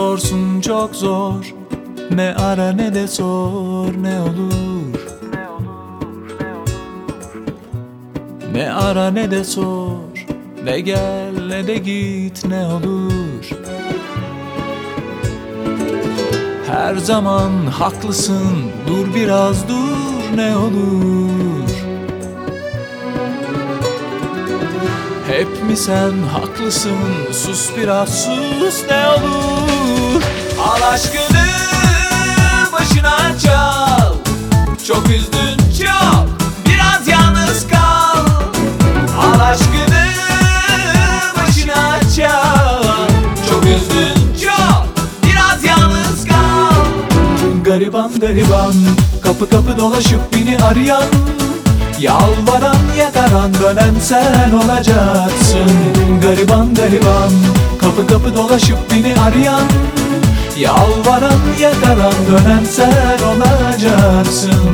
zorsun çok zor, ne ara ne de sor, ne olur. Ne ara ne de sor, ne gel ne de git, ne olur. Her zaman haklısın, dur biraz dur, ne olur. Hep mi sen haklısın, sus biraz sus, ne olur. Al aşkını başına çal, çok üzdün çok, biraz yalnız kal. Al aşkını başına çal, çok üzdün çok, biraz yalnız kal. Gariban gariban, kapı kapı dolaşıp beni arayan, yalvaran yakaran dönen sen olacaksın. Gariban gariban, kapı kapı dolaşıp beni arayan, yalvaran yakaran dönen sen olacaksın.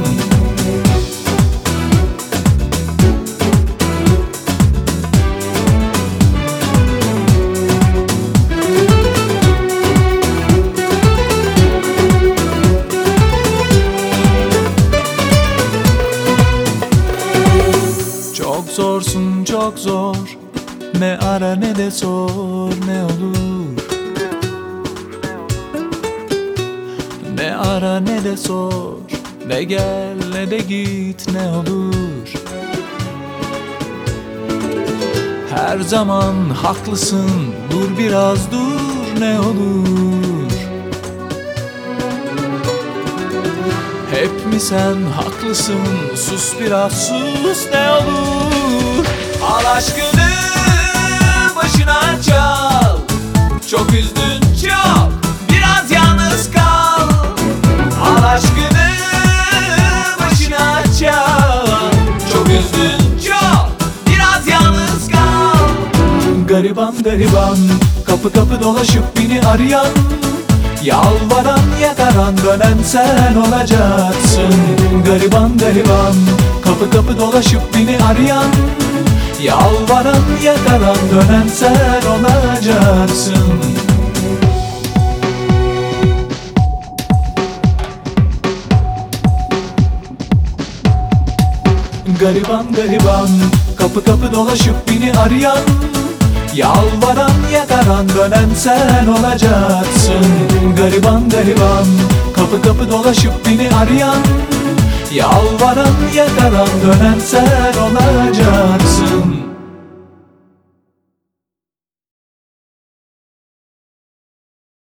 Çok zorsun çok zor, ne ara ne de sor, ne olur. Ne ara ne de sor, ne gel ne de git, ne olur. Her zaman haklısın, dur biraz dur, ne olur. Hep mi sen haklısın, sus biraz sus, ne olur. Al aşkını başına çal, çok üzdün çok, biraz yalnız kal. Al aşkını başına çal, çok üzdün çok, biraz yalnız kal. Gariban gariban, kapı kapı dolaşıp beni arayan, yalvaran yakaran dönen sen olacaksın. Gariban gariban, kapı kapı dolaşıp beni arayan, yalvaran yakaran dönen sen olacaksın. Gariban gariban, kapı kapı dolaşıp beni arayan, yalvaran yakaran dönen sen olacaksın. Gariban gariban, kapı kapı dolaşıp beni arayan, yalvaran yakaran dönen sen olacaksın.